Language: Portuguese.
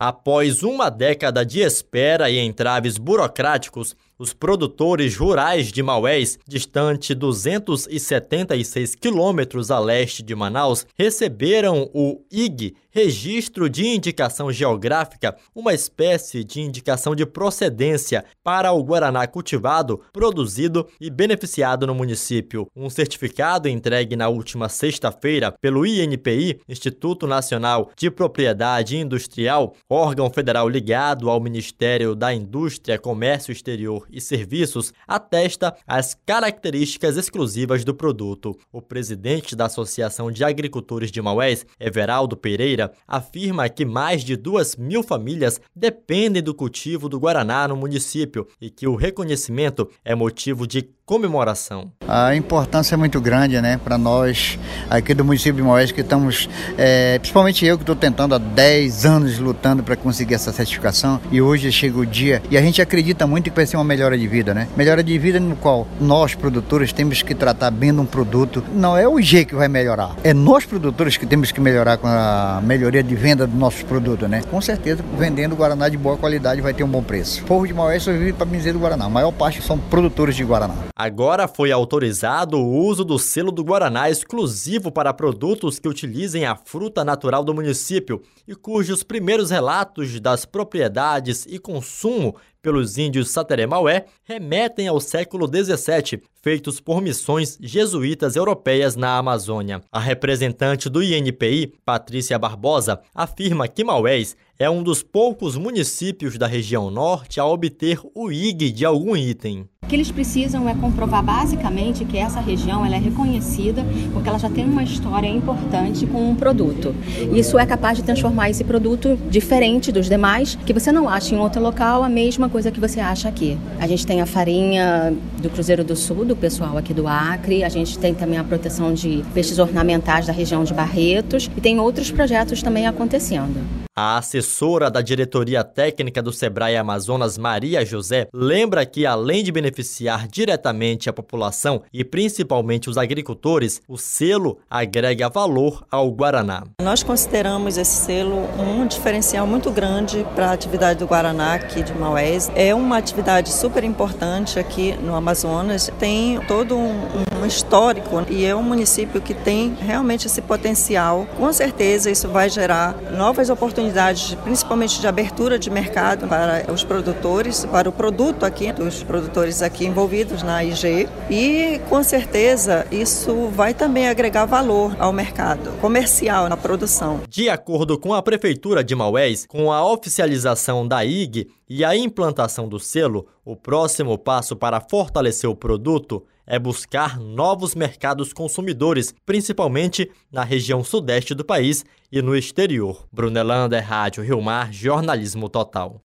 Após uma década de espera e entraves burocráticos, os produtores rurais de Maués, distante 276 quilômetros a leste de Manaus, receberam o IG, Registro de Indicação Geográfica, uma espécie de indicação de procedência para o guaraná cultivado, produzido e beneficiado no município. Um certificado entregue na última sexta-feira pelo INPI, Instituto Nacional de Propriedade Industrial, órgão federal ligado ao Ministério da Indústria, Comércio Exterior e Serviços, atesta as características exclusivas do produto. O presidente da Associação de Agricultores de Maués, Everaldo Pereira, afirma que mais de 2.000 famílias dependem do cultivo do guaraná no município e que o reconhecimento é motivo de comemoração. A importância é muito grande, para nós aqui do município de Maués, que estamos, principalmente eu que estou tentando há 10 anos lutando para conseguir essa certificação, e hoje chega o dia e a gente acredita muito que vai ser uma melhora de vida, Melhora de vida no qual nós produtores temos que tratar bem de um produto. Não é o IG que vai melhorar, é nós produtores que temos que melhorar com a melhoria de venda do nosso produto, Com certeza, vendendo Guaraná de boa qualidade vai ter um bom preço. O povo de Maués só vive para benzer do Guaraná, a maior parte são produtores de Guaraná. Agora foi autorizado o uso do selo do Guaraná exclusivo para produtos que utilizem a fruta natural do município e cujos primeiros relatos das propriedades e consumo pelos índios Sateré-Maué remetem ao século XVII, feitos por missões jesuítas europeias na Amazônia. A representante do INPI, Patrícia Barbosa, afirma que Maués é um dos poucos municípios da região norte a obter o IG de algum item. O que eles precisam é comprovar basicamente que essa região ela é reconhecida porque ela já tem uma história importante com um produto. Isso é capaz de transformar esse produto diferente dos demais, que você não acha em outro local a mesma coisa que você acha aqui. A gente tem a farinha do Cruzeiro do Sul, do pessoal aqui do Acre, a gente tem também a proteção de peixes ornamentais da região de Barretos e tem outros projetos também acontecendo. A assessora da diretoria técnica do Sebrae Amazonas, Maria José, lembra que, além de beneficiar diretamente a população e principalmente os agricultores, o selo agrega valor ao Guaraná. Nós consideramos esse selo um diferencial muito grande para a atividade do Guaraná aqui de Maués. É uma atividade super importante aqui no Amazonas, tem todo um histórico e é um município que tem realmente esse potencial. Com certeza isso vai gerar novas oportunidades, principalmente de abertura de mercado para os produtores, para o produto aqui, dos produtores aqui envolvidos na IG, e com certeza isso vai também agregar valor ao mercado comercial, na produção. De acordo com a Prefeitura de Maués, com a oficialização da IG e a implantação do selo, o próximo passo para fortalecer o produto é buscar novos mercados consumidores, principalmente na região sudeste do país e no exterior. Brunelander, Rádio Rio Mar, Jornalismo Total.